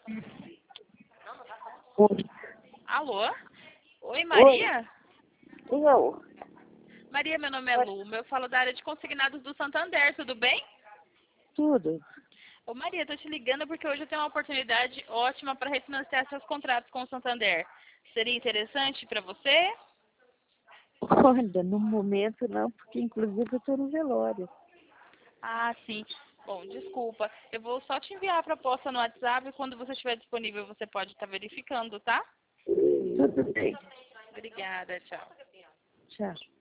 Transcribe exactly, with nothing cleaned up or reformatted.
Oi. Alô? Oi, Maria? Oi. Eu? Maria, meu nome é Lu. Eu falo da área de consignados do Santander, tudo bem? Tudo. Ô, Maria, tô te ligando porque hoje eu tenho uma oportunidade ótima para refinanciar seus contratos com o Santander. Seria interessante para você? Olha, no momento não, porque inclusive eu estou no velório. Ah, sim. Bom, desculpa. Eu vou só te enviar a proposta no WhatsApp e quando você estiver disponível você pode estar verificando, tá? Tudo bem. Obrigada, tchau. Tchau.